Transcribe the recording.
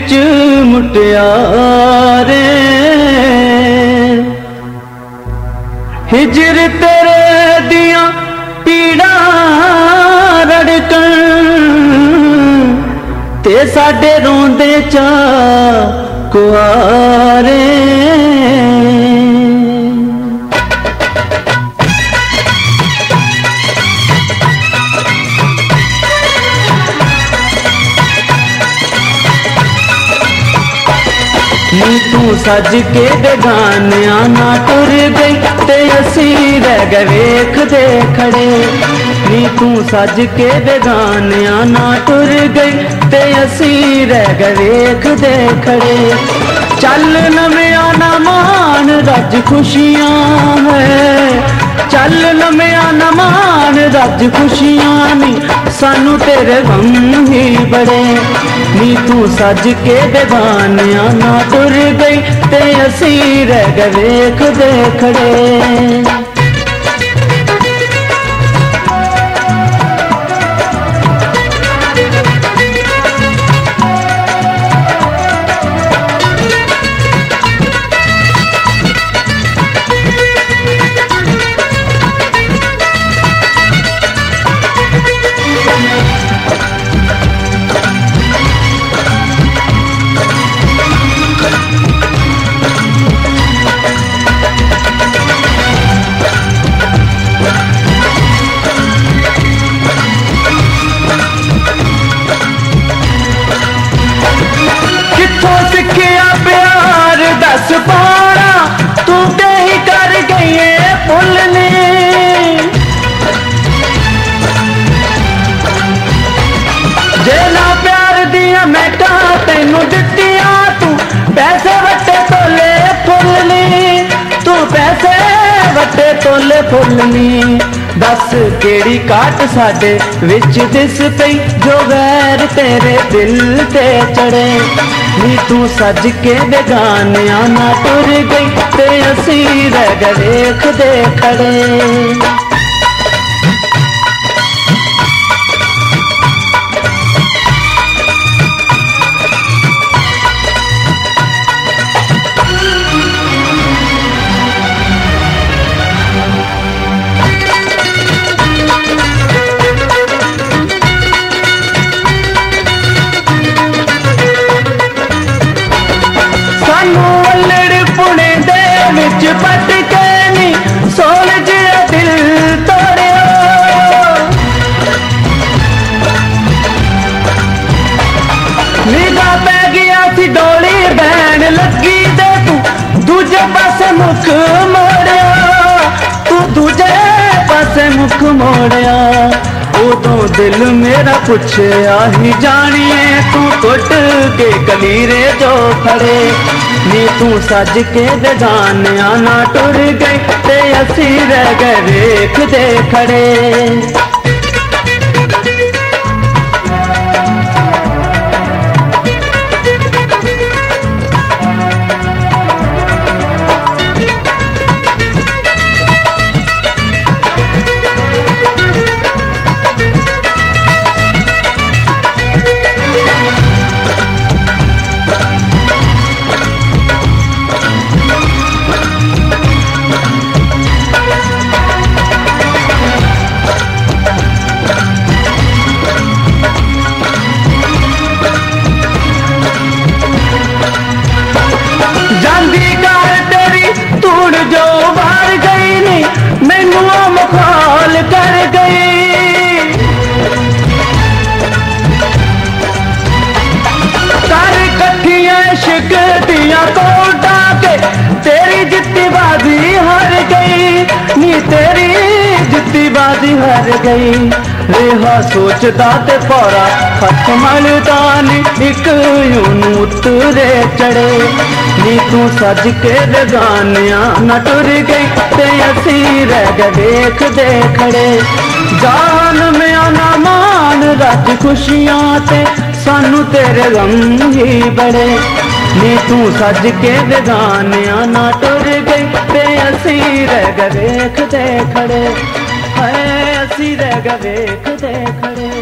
विच मुटियारे हिजर तेरे दिया पीड़ा रड़कन ते साडे रोंदे चा कुआरे नी तू सज के बेगानिया ना टुर गई ते असी रह गए वेखदे खड़े नी तू सज के बेगानिया ना टुर गई ते असी रह गए वेखदे खड़े चल नविया ना मान रज खुशियां है चल नविया ना मान रज खुशियां नी सानू तेरे गम ही बड़े नी तू सज के बेगानिया ना टुर गई ते असी रह गए वेखदे खड़े दस पाना तू ते ही कर गई है भुलने जे ना प्यार दिया मैं कहा तेनू दित्तिया तू पैसे वट्टे तोले फुलनी तू पैसे वट्टे तोले फुलनी दस केड़ी काट साडे विच दिस पई जो गैर तेरे दिल ते चढ़े नी तू सज के बेगानिया ना टुर गई ते असी रह गए वेखदे खड़े पट के नी सोल जिया दिल तोड़िया निगाह पै गया सी डोली बहन लगी दे तू दूजे पासे मुख मोड़िया तू दूजे पासे मुख मोड़िया उदों दिल मेरा पुछया ही जानिए तू टुट के कलीरे जो खड़े नी तू सज के बेगानिया ना टुर गई ते असी रह गए वेखदे खड़े मखौल कर गई कर कठिया इश्क दिया कोटा के तेरी जित्ती बाजी हार गई नी तेरी जित्ती बाजी हार गई रेहा सोचदा ते पौरा हथ मलदा नी इक यूं उतरे चढ़े नी तू सज के बेगानिया ना टुर गई ते असी रह गए वेखदे खड़े जान में आना मान रज खुशियां ते सानू तेरे गम ही बड़े नी तू सज के बेगानिया ना टुर गई ते असी रह गए वेखदे खड़े है असी रह गए वेखदे खड़े।